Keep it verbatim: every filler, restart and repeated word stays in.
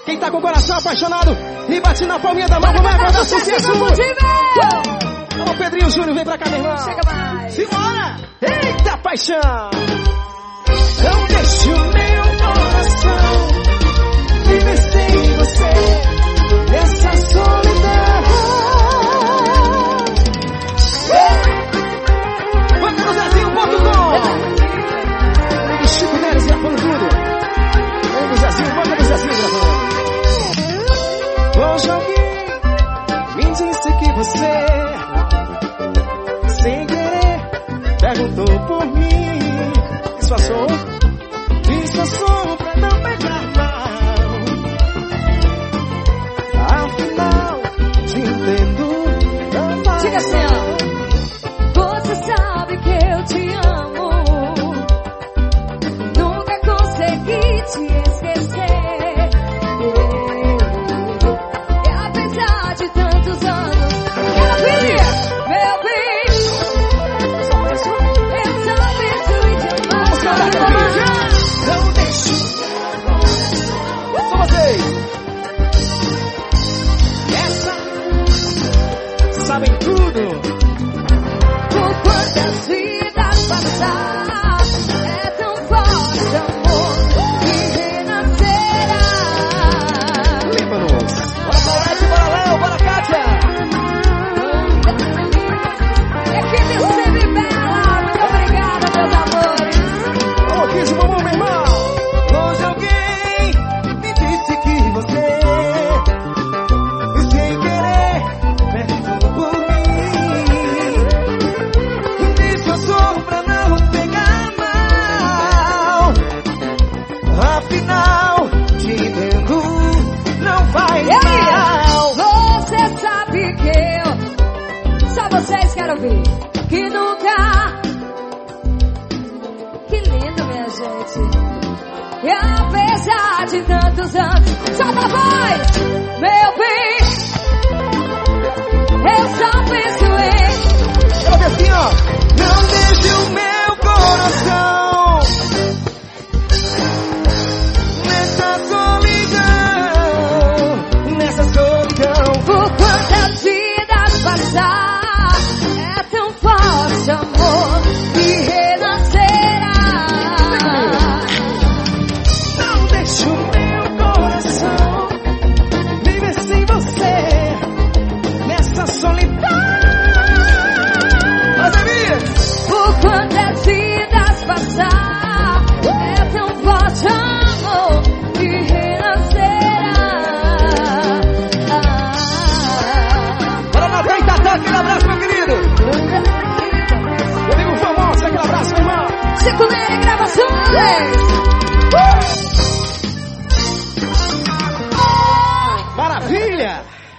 Quem tá com o coração apaixonado e bate na palminha da mão, vamos acordar sucesso. Alô, Pedrinho Júnior, vem pra cá, meu irmão. Chega mais. Simbora! Eita, paixão! Não deixe o meu coração viver sem você, essa solidão. Vamos no Zezinho ponto com. Chico Neres gravando tudo. Vamos no Zezinho, vamos no Zezinho gravando. Hoje alguém me disse que você, sem querer, perguntou por mim. Disfarçou, disfarçou pra não pegar mal. Afinal, te entendo, não vai. Diga assim, ó. Você sabe que eu te amo, nunca consegui te esquecer. E apesar de tantos anos, meu bem, meu bem, eu só penso em te amar. Não deixe. Só vocês. Essa sabem tudo. Por quantas vidas passar, é tão forte amor que renascerá. Lembra-nos. Bora Paulete, bora Léo, bora Kátia. Equipe sempre bela, muito obrigada, meus amores. Ô, Kiss, mamão, meu irmão. Hoje alguém me disse que você, sem querer, perguntou por mim. Disfarçou pra não pegar mal. Afinal, te entendo, não vai E aí, mal. você sabe que eu, só vocês quero ouvir, que nunca, que lindo, minha gente. E apesar de tantos anos, solta a voz, meu bem, eu só penso em. Ela vem assim, ó. Não deixe o meu coração nessa solidão, nessa solidão. Por quantas vidas passar, é tão forte amor que renascerá. Não deixe o meu coração viver sem você, nessa solidão. Ademir! Por quantas vidas passar, é tão forte amor que renascerá. Bora na frente, Tatá, aquele abraço, meu querido. Meu amigo famoso, aquele abraço, meu irmão. Chico Nery Gravações.